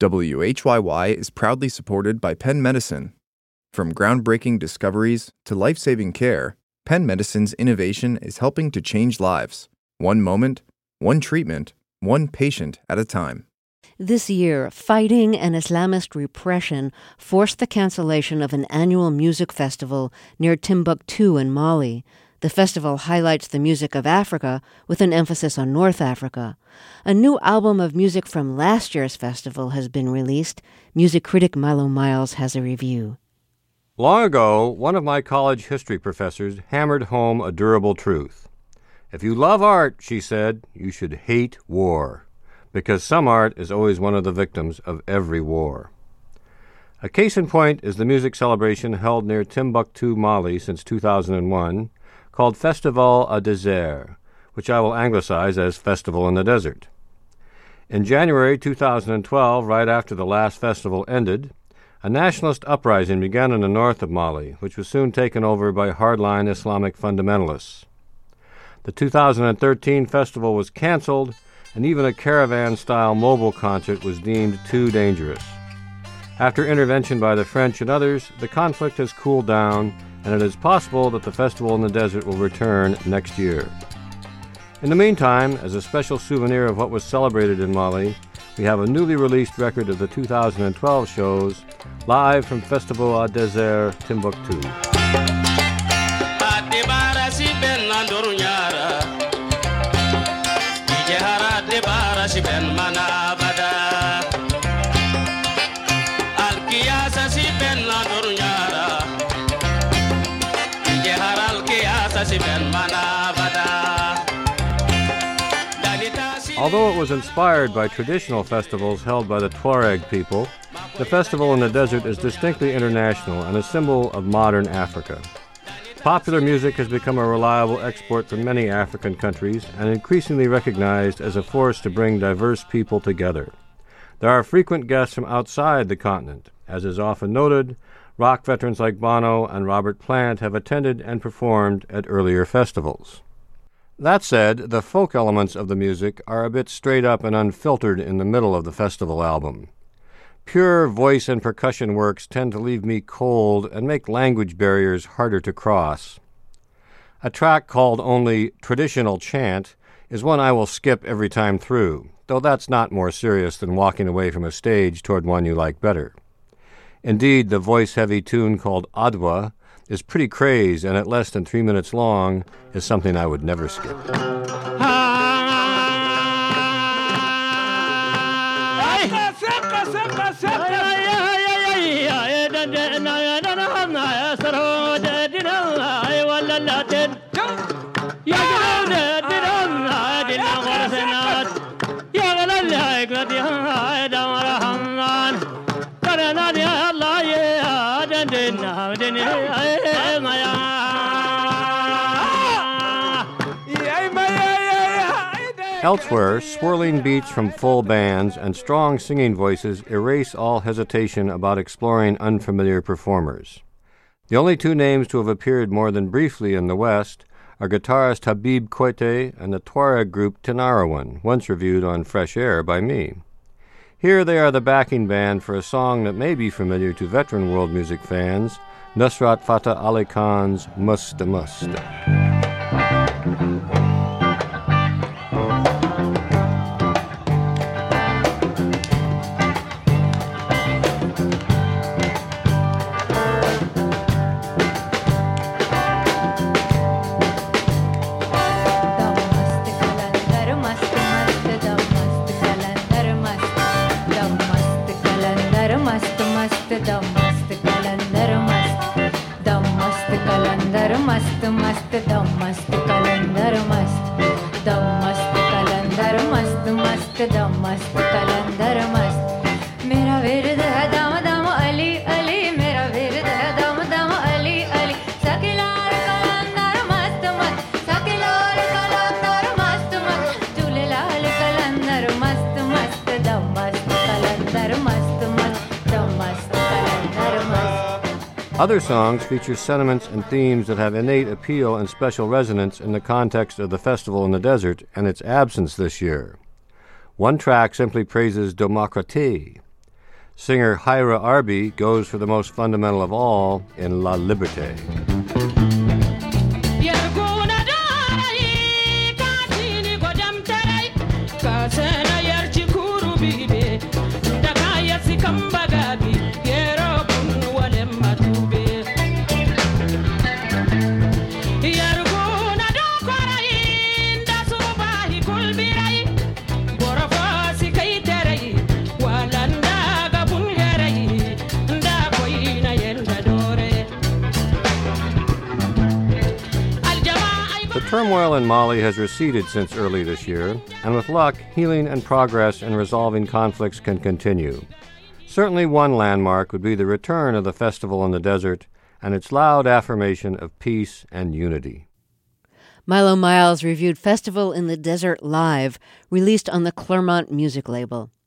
WHYY is proudly supported by Penn Medicine. From groundbreaking discoveries to life-saving care, Penn Medicine's innovation is helping to change lives. One moment, one treatment, one patient at a time. This year, fighting and Islamist repression forced the cancellation of an annual music festival near Timbuktu in Mali. The festival highlights the music of Africa with an emphasis on North Africa. A new album of music from last year's festival has been released. Music critic Milo Miles has a review. Long ago, one of my college history professors hammered home a durable truth. If you love art, she said, you should hate war, because some art is always one of the victims of every war. A case in point is the music celebration held near Timbuktu, Mali since 2001, called Festival au Désert, which I will anglicize as Festival in the Desert. In January 2012, right after the last festival ended, a nationalist uprising began in the north of Mali, which was soon taken over by hardline Islamic fundamentalists. The 2013 festival was canceled, and even a caravan-style mobile concert was deemed too dangerous. After intervention by the French and others, the conflict has cooled down, and it is possible that the Festival in the Desert will return next year. In the meantime, as a special souvenir of what was celebrated in Mali, we have a newly released record of the 2012 shows, live from Festival au Désert, Timbuktu. Although it was inspired by traditional festivals held by the Tuareg people, the Festival in the Desert is distinctly international and a symbol of modern Africa. Popular music has become a reliable export from many African countries and increasingly recognized as a force to bring diverse people together. There are frequent guests from outside the continent. As is often noted, rock veterans like Bono and Robert Plant have attended and performed at earlier festivals. That said, the folk elements of the music are a bit straight up and unfiltered in the middle of the festival album. Pure voice and percussion works tend to leave me cold and make language barriers harder to cross. A track called only Traditional Chant is one I will skip every time through, though that's not more serious than walking away from a stage toward one you like better. Indeed, the voice-heavy tune called Adwa is pretty crazed, and at less than 3 minutes long, is something I would never skip. Elsewhere, swirling beats from full bands and strong singing voices erase all hesitation about exploring unfamiliar performers. The only two names to have appeared more than briefly in the West are guitarist Habib Koité and the Tuareg group Tinariwen, once reviewed on Fresh Air by me. Here they are the backing band for a song that may be familiar to veteran world music fans, Nusrat Fateh Ali Khan's Must Must. Other songs feature sentiments and themes that have innate appeal and special resonance in the context of the Festival in the Desert and its absence this year. One track simply praises Demokratie. Singer Hyra Arby goes for the most fundamental of all in La Liberté. The turmoil in Mali has receded since early this year, and with luck, healing and progress in resolving conflicts can continue. Certainly one landmark would be the return of the Festival in the Desert and its loud affirmation of peace and unity. Milo Miles reviewed Festival in the Desert live, released on the Claremont music label.